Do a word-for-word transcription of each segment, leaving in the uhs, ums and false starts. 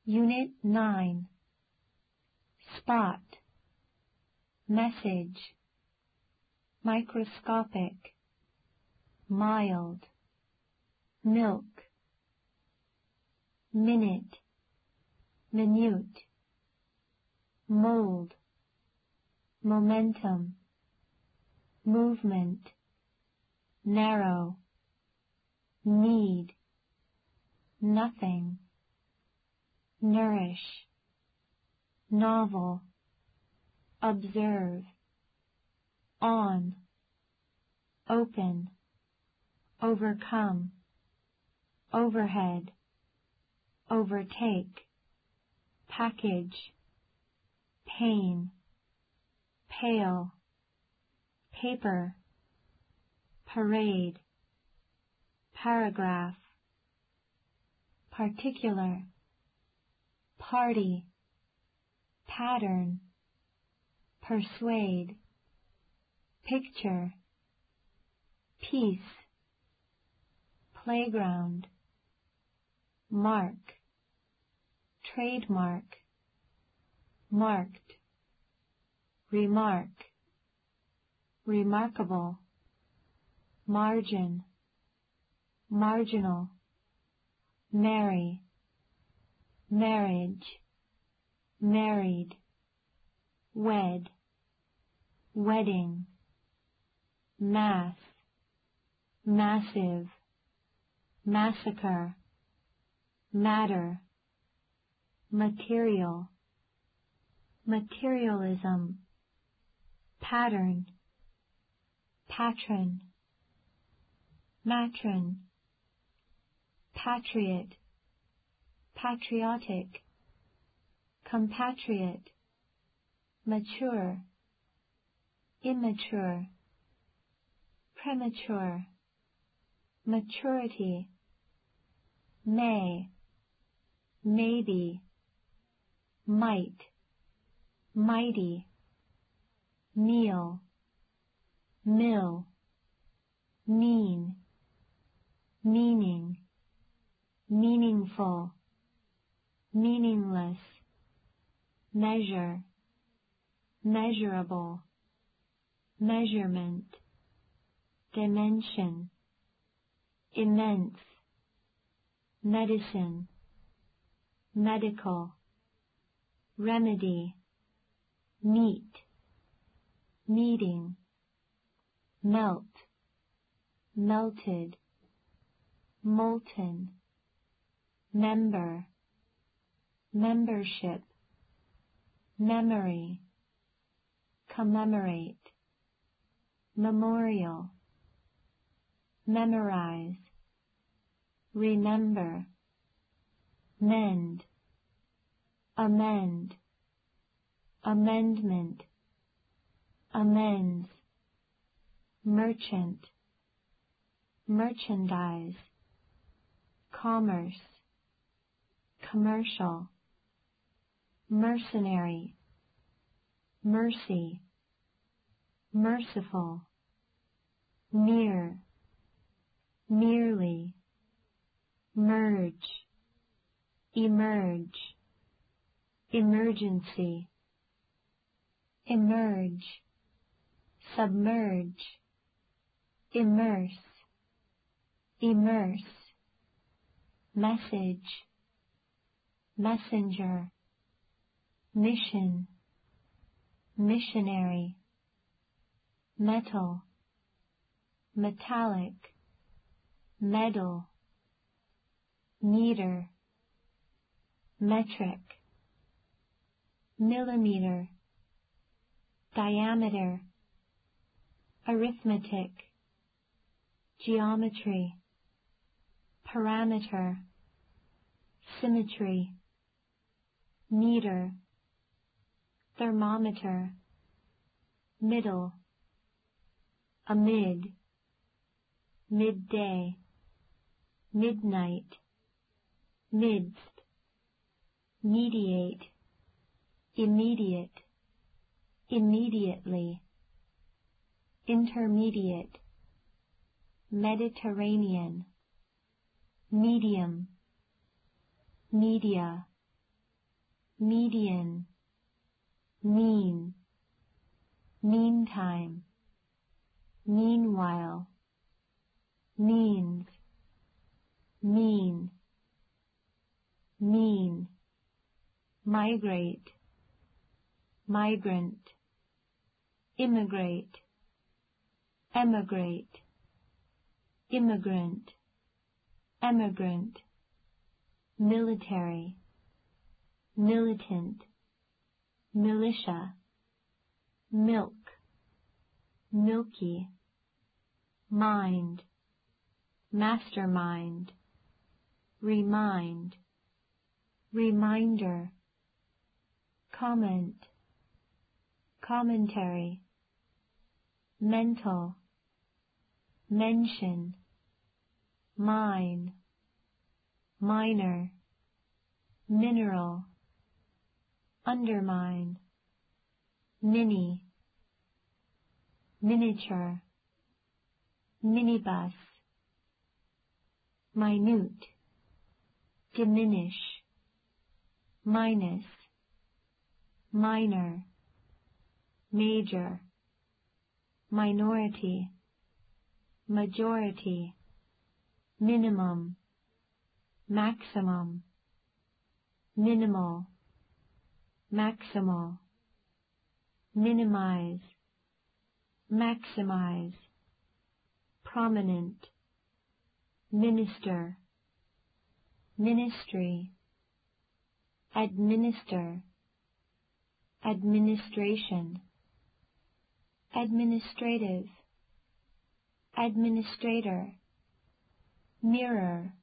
Unit nine. Spot. Message. Microscopic. Mild. Milk. Minute. Minute. Mold. Momentum. Movement. Narrow. Need. Nothing. Nourish. Novel. Observe. On. Open. Overcome. Overhead. Overtake. Package. Pain. Pale. Paper. Parade. Paragraph. Particular. Party. Pattern. Persuade. Picture. Piece. Playground. Mark. Trademark. Marked. Remark. Remarkable. Margin. Marginal. Marry. Marriage. Married. Wed. Wedding. Mass. Massive. Massacre. Matter. Material. Materialism. Pattern. Patron. Matron. Patriot. Patriotic. Compatriot. Mature. Immature. Premature. Maturity. May. Maybe. Might. Mighty. Meal. Mill. Mean. Meaning. Meaningful. Meaningless. Measure. Measurable. Measurement. Dimension. Immense. Medicine. Medical. Remedy. Meet. Meeting. Melt. Melted. Molten. Member. Membership. Memory. Commemorate. Memorial. Memorize. Remember. Mend. Amend. Amendment. Amends. Merchant. Merchandise. Commerce. Commercial. Mercenary. Mercy. Merciful. Mere. Merely. Merge. Emerge. Emergency. Emerge. Submerge. Immerse. Immerse. Message. Messenger. Mission. Missionary. Metal. Metallic. Medal. Meter. Metric. Millimeter. Diameter. Arithmetic. Geometry. Parameter. Symmetry. Meter. Thermometer. Middle. Amid. Midday. Midnight. Midst. Mediate. Immediate. Immediately. Intermediate. Mediterranean. Medium. Media. median, mean, meantime, meanwhile, means, mean, mean, migrate, migrant, immigrate, emigrate, immigrant, emigrant, military, militant, militia, milk, milky, mind, mastermind, remind, reminder, comment, commentary, mental, mention, mine, minor, mineral, undermine, mini, miniature, minibus, minute, diminish, minus, minor, major, minority, majority, minimum, maximum, minimal, maximal, minimize, maximize, prominent, minister, ministry, administer, administration, administrative, administrator, mirror,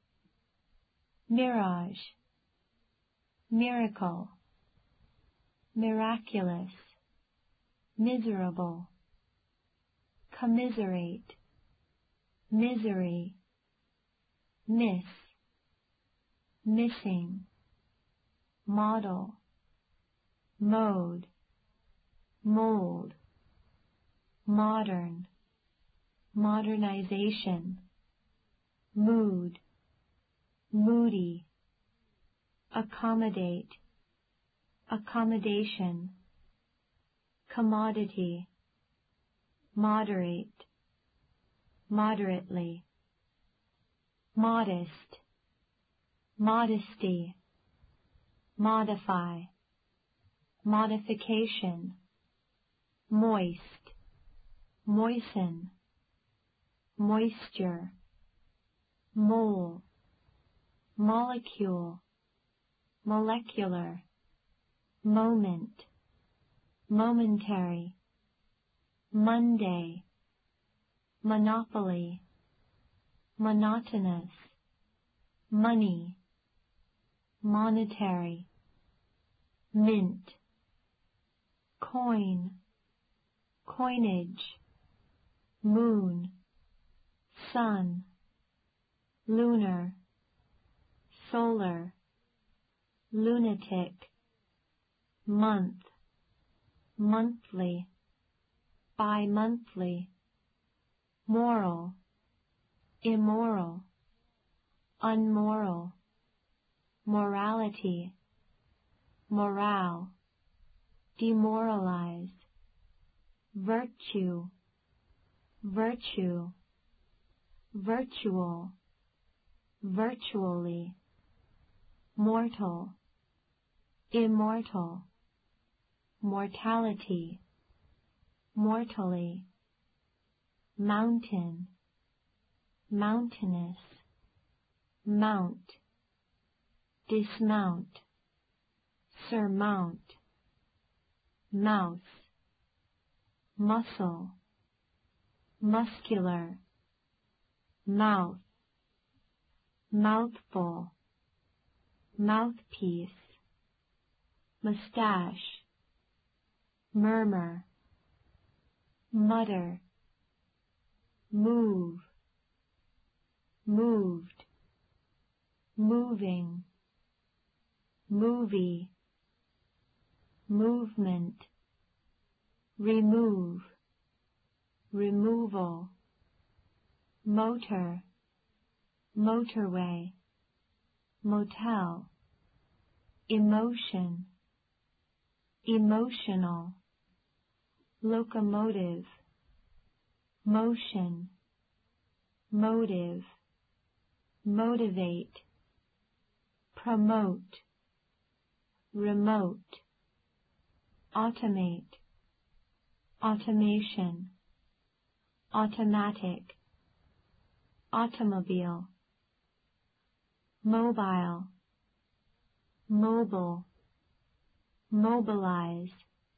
mirage, miracle, miraculous, miserable, commiserate, misery, miss, missing, model, mode, mold, modern, modernization, mood, moody, accommodate, accommodation, commodity, moderate, moderately, modest, modesty, modify, modification, moist, moisten, moisture, mole, molecule, molecular, moment, momentary, Monday, monopoly, monotonous, money, monetary, mint, coin, coinage, moon, sun, lunar, solar, lunatic, month, monthly, bi-monthly, moral, immoral, unmoral, morality, morale, demoralize, virtue, virtue, virtual, virtually, mortal, immortal, mortality, mortally, mountain, mountainous, mount, dismount, surmount, mouse, muscle, muscular, mouth, mouthful, mouthpiece, mustache, murmur, mutter, move, moved, moving, movie, movement, remove, removal, motor, motorway, motel, emotion, emotional, locomotive, motion, motive, motivate, promote, remote, automate, automation, automatic, automobile, mobile, mobile, mobilize,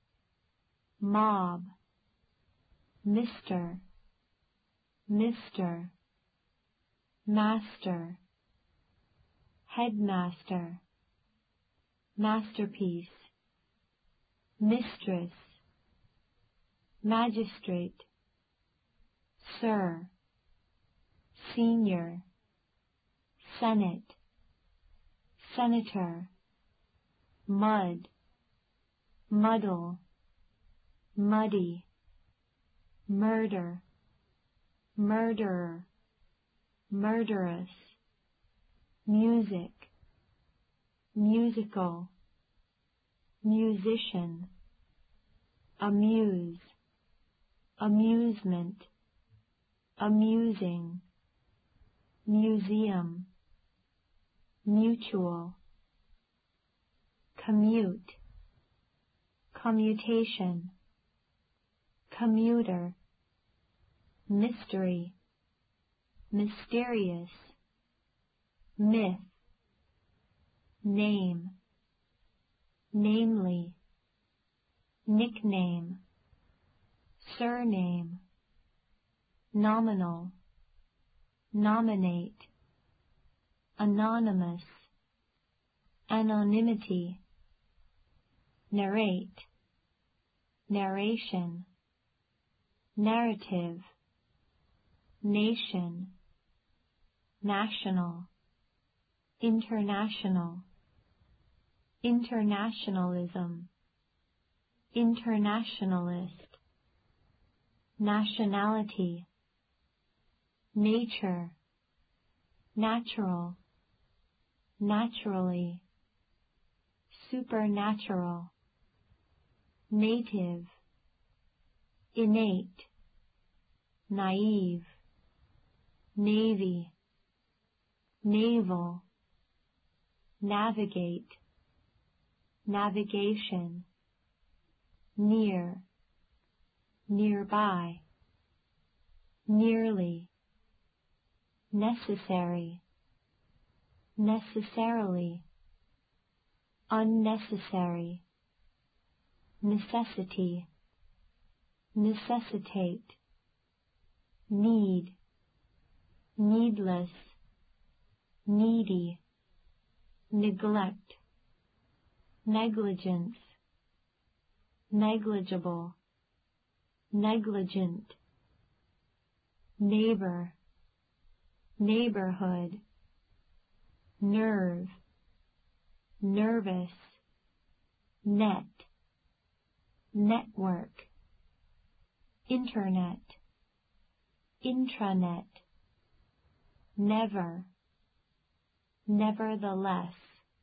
mob, mister, mister, master, headmaster, masterpiece, mistress, magistrate, sir, senior, senate, senator, mud, muddle, muddy, murder, murderer, murderous, music, musical, musician, amuse, amusement, amusing, museum, mutual, commute, commutation, commuter, mystery, mysterious, myth, name, namely, nickname, surname, nominal, nominate, anonymous, anonymity, narrate, narration, narrative, nation, national, international, internationalism, internationalist, nationality, nature, natural, naturally, supernatural, native, innate, naive, navy, naval, navigate, navigation, near, nearby, nearly, necessary, necessarily, unnecessary, necessity, necessitate, need, needless, needy, neglect, negligence, negligible, negligent, neighbor, neighborhood, nerve, nervous, net, network, internet, intranet, never, nevertheless,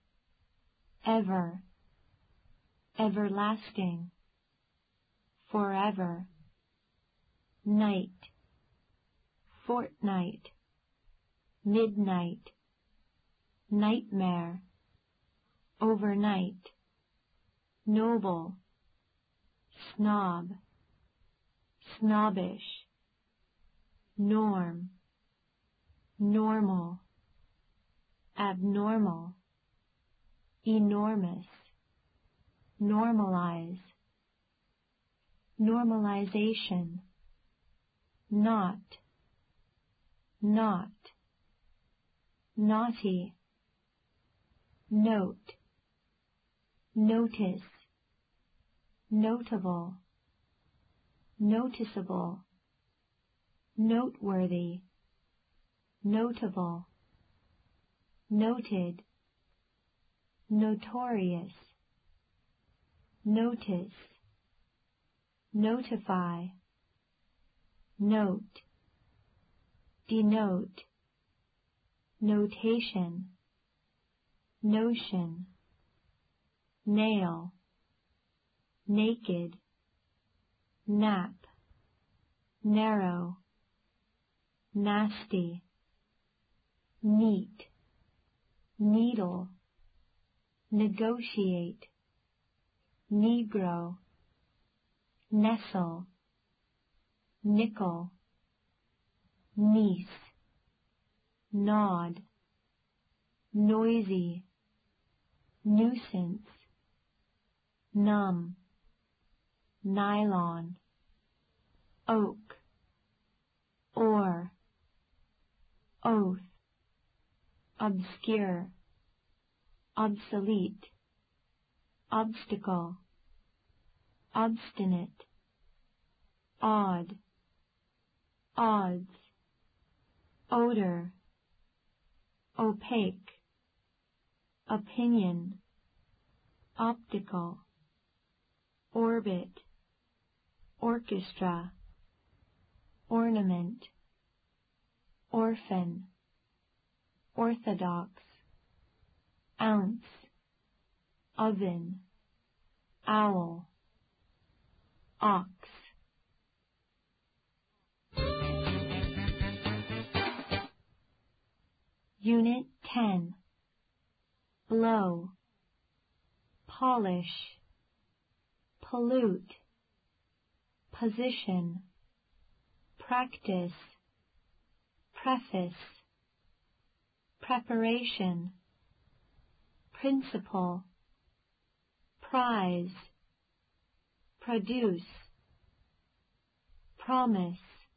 ever, everlasting, forever, night, fortnight, midnight, nightmare, overnight, noble, snob, snobbish, norm, normal, abnormal, enormous, normalize, normalization, not, not, naughty, note, notice, notable, noticeable, noteworthy, notable, noted, notorious, notice, notify, note, denote, notation, notion, nail, naked, nap, narrow, nasty, neat, needle, negotiate, negro, nestle, nickel, niece, nod, noisy, nuisance, numb, nylon, oak, or, oath, obscure, obsolete, obstacle, obstinate, odd, odds, odor, opaque, opinion, optical, orbit, orchestra, ornament, orphan, orthodox, ounce, oven, owl, ox. Unit ten. Blow, polish, pollute, position, practice, preface, preparation, principle, prize, produce, promise,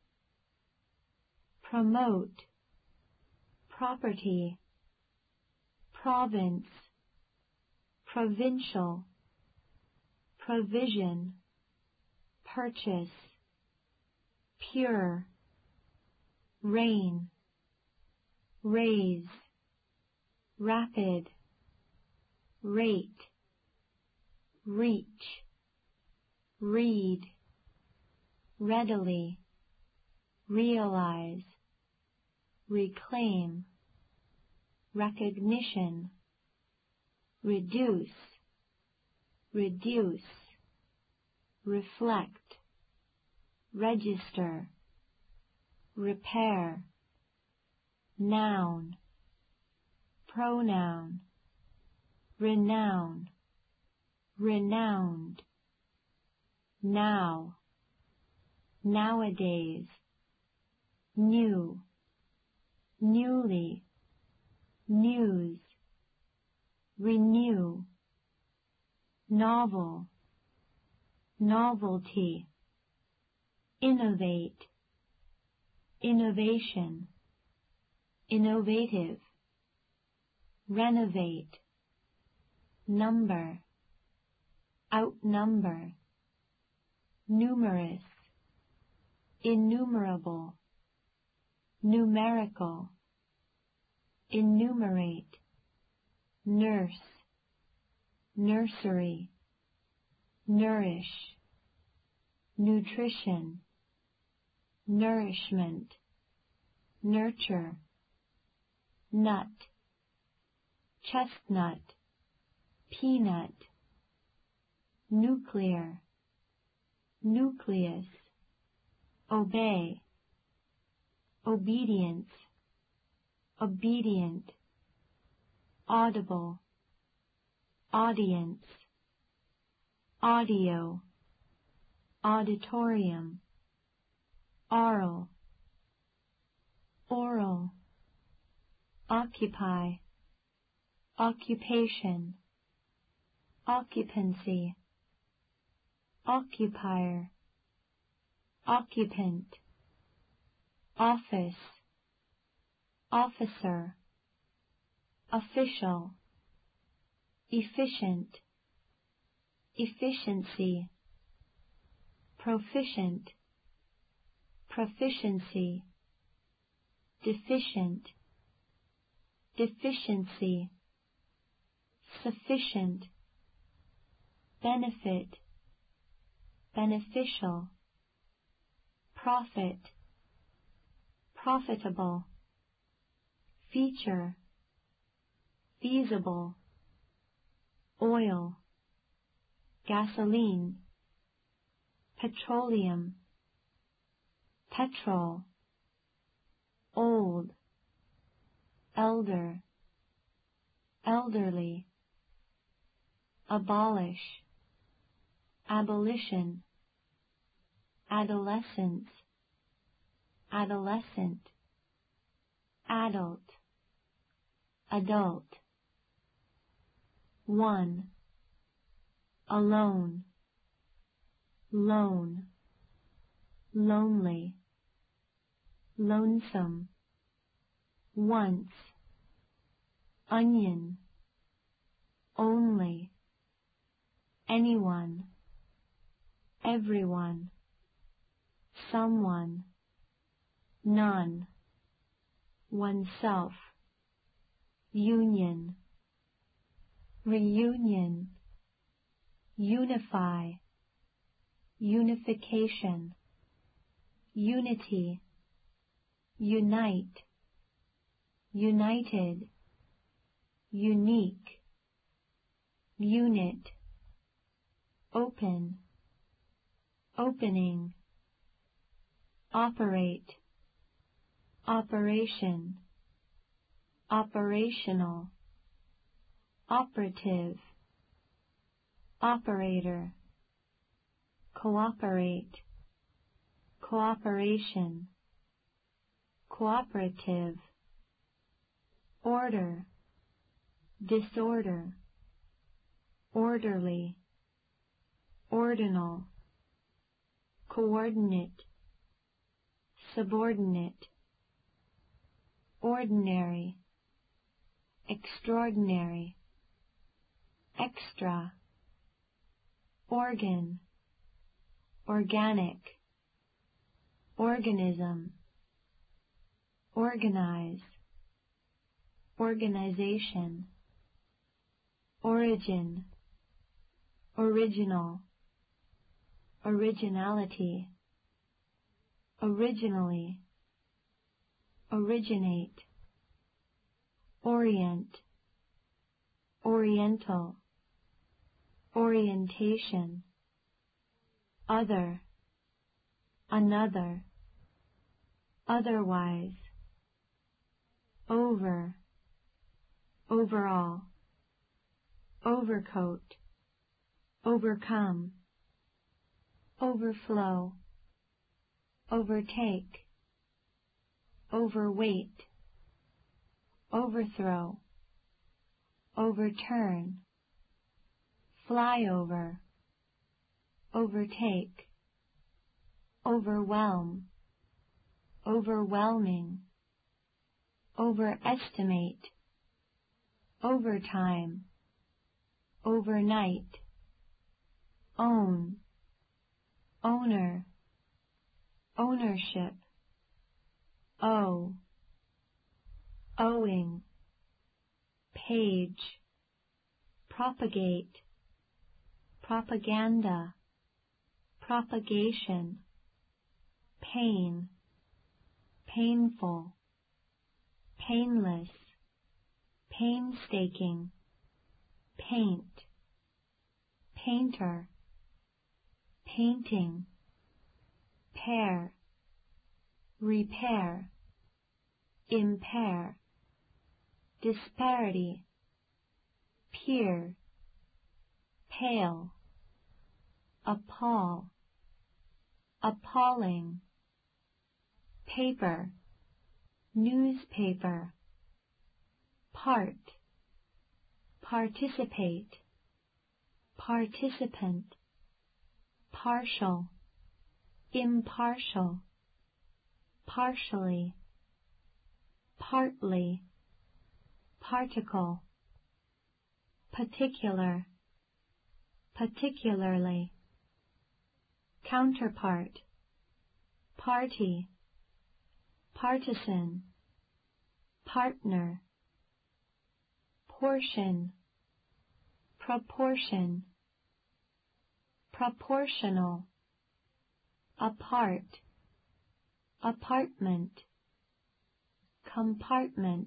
promote, property, province, provincial, provision, purchase, pure, rain, raise, rapid, rate, reach, read, readily, realize, reclaim, recognition, reduce, reduce, reflect, register, repair, noun, pronoun, renown, renowned, now, nowadays, new, newly, news, renew, novel, novelty, innovate, innovation, innovative, renovate, number, outnumber, numerous, innumerable, numerical, enumerate, nurse, nursery, nourish, nutrition, nourishment, nurture, nut, chestnut, peanut, nuclear, nucleus, obey, obedience, obedient, audible, audience, audio, auditorium, oral, oral, occupy, occupation, occupancy, occupier, occupant, office, officer, official, efficient, efficiency, proficient, proficiency, deficient, deficiency, sufficient, benefit, beneficial, profit, profitable, feature, feasible, oil, gasoline, petroleum, petrol, old, elder, elderly, abolish, abolition, adolescence, adolescent, adult, adult. One, alone, lone, lonely, lonesome, once, onion, only, anyone, everyone, someone, none, oneself, union, reunion, unify, unification, unity, unite, united, unique, unit, open, opening, operate, operation, operational, operative, operator, cooperate, cooperation, cooperative, order, disorder, orderly, ordinal, coordinate, subordinate, ordinary, extraordinary, extra, organ, organic, organism, organize, organization, origin, original, originality, originally, originate, orient, oriental, orientation, other, another, otherwise, over, overall, overcoat, overcome, overflow, overtake, overweight, overthrow, overturn, flyover, overtake, overwhelm, overwhelming, overestimate, overtime, overnight, own, owner, ownership, owe, owing, page, propagate, propaganda, propagation, pain, painful, painless, painstaking, paint, painter, painting, pair, repair, impair, disparity, peer, pale, appall, appalling, paper, newspaper, part, participate, participant, partial, impartial, partially, partly, particle, particular, particularly, counterpart, party, partisan, partner, portion, proportion, proportional, apart, apartment, compartment,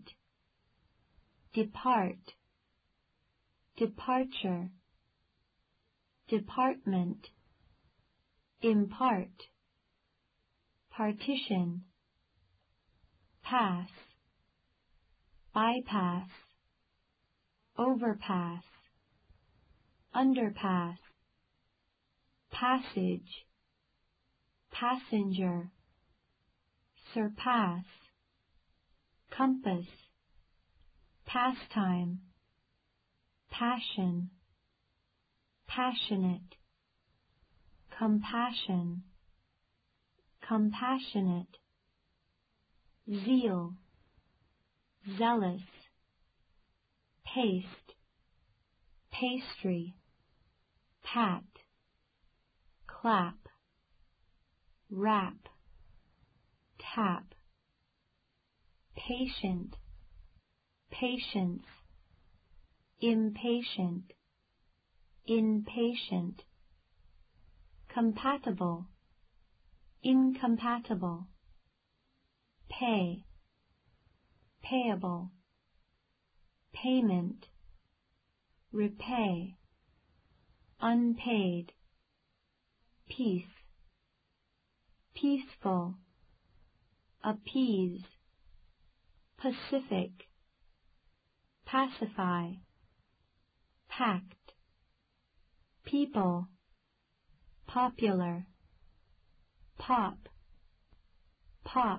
depart, departure, department, impart, partition, pass, bypass, overpass, underpass, passage, passenger, surpass, compass, pastime, passion, passionate, compassion, compassionate, zeal, zealous, paste, pastry, pat, clap, rap, tap, patient, patience, impatient, impatient, compatible, incompatible, pay, payable, payment, repay, unpaid, peace, peaceful, appease, pacific, pacify, pact, people, popular, pop, pop,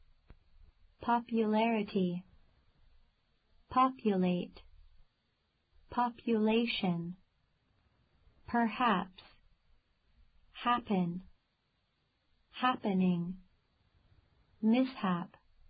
popularity, populate, population, perhaps, happen, happening, mishap,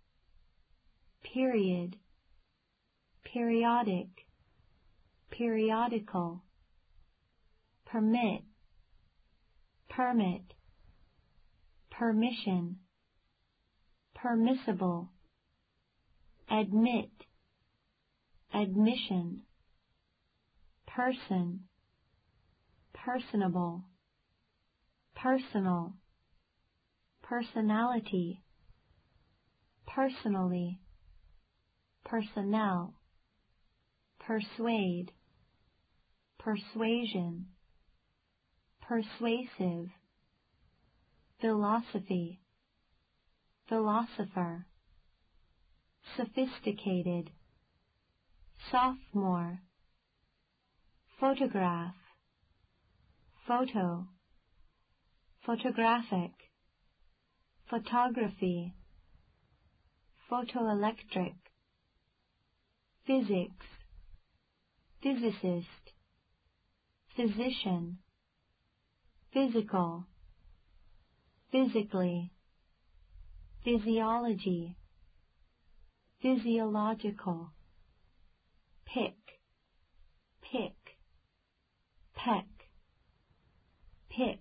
period, periodic, periodical, permit, permit, permission, permissible, admit, admission, person, personable, personal, personality, personally, personnel, persuade, persuasion, persuasive, philosophy, philosopher, sophisticated, sophomore, photograph, photo, photographic, photography, photoelectric, physics, physicist, physician, physical, physically, physiology, physiological, pick, pick, peck, pick,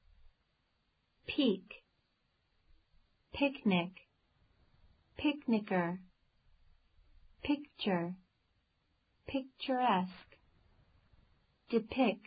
peak, picnic, picnicker, picture, picturesque, depict,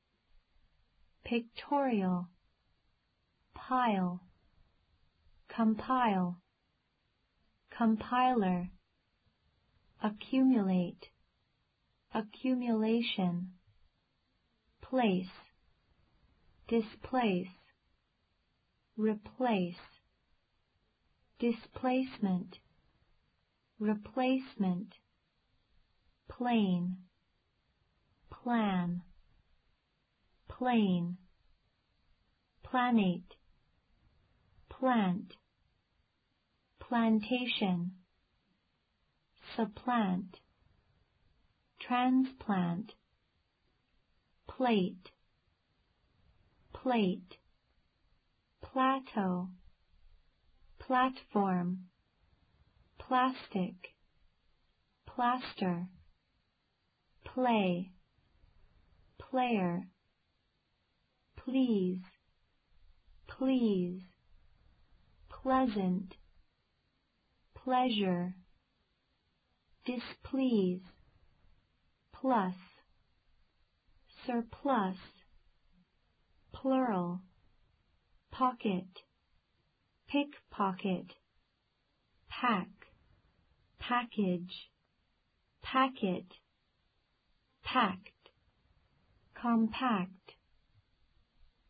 pictorial, pile, compile, compiler, accumulate, accumulation, place, displace, replace, displacement, replacement, plane, plan, plane, planate, plant, plantation, supplant, transplant, plate, plate, plateau, platform, plastic, plaster, play, player, please, please, pleasant, pleasure, displease, plus, surplus, plural, pocket, pickpocket, pack, package, packet, pact, compact,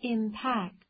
impact,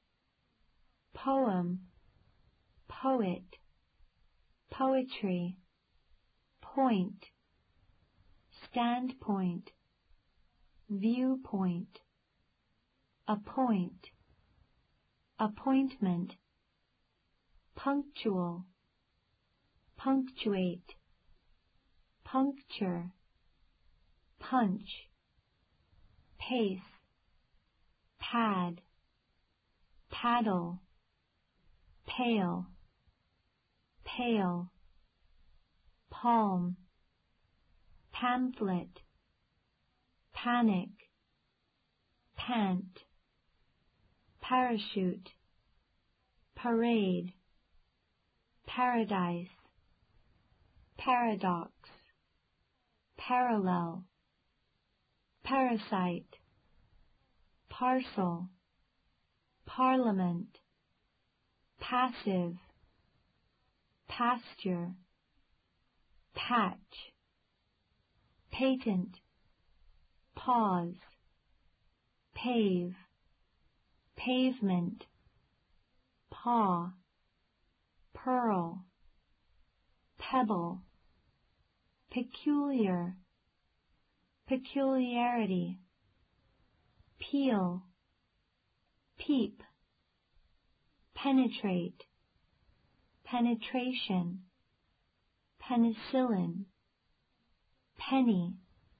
poem, poet, poetry, point, standpoint, viewpoint, appoint, appointment, punctual, punctuate, puncture, punch, pace, pad, paddle, pale, pale, palm, pamphlet, panic, pant, parachute, parade, paradise, paradox, parallel, parasite, parcel, parliament, passive, pasture, patch, patent, pause, pave, pavement, paw, pearl, pebble, peculiar, peculiarity, peel, peep, penetrate, penetration, penicillin, penny,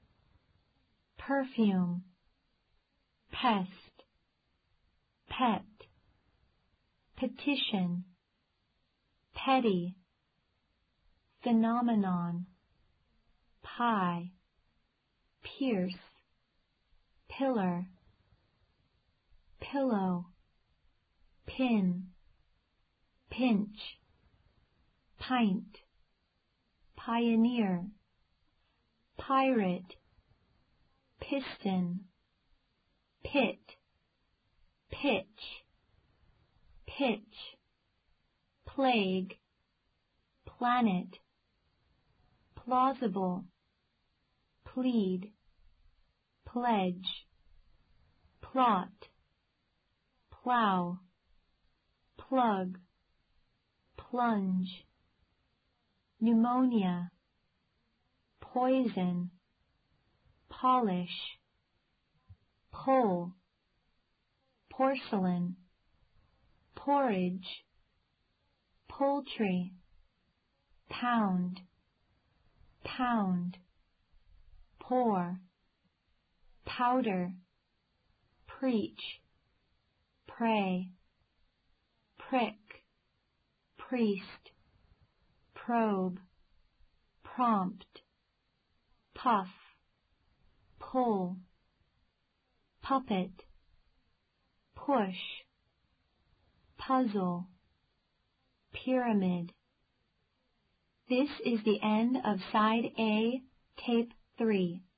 perfume, pest, pet, petition, petty, phenomenon, pie, pierce, pillar, pillow, pin, pinch, pint, pioneer, pirate, piston, pit, pitch, pitch, plague, planet, plausible, plead, pledge, plot, plow, plug, plunge, pneumonia, poison, polish, pull, porcelain, porridge, poultry, pound, pound, pour, powder, preach, pray, prick, priest, probe, prompt, puff, pull, puppet, push, puzzle, pyramid. This is the end of Side A, Tape three.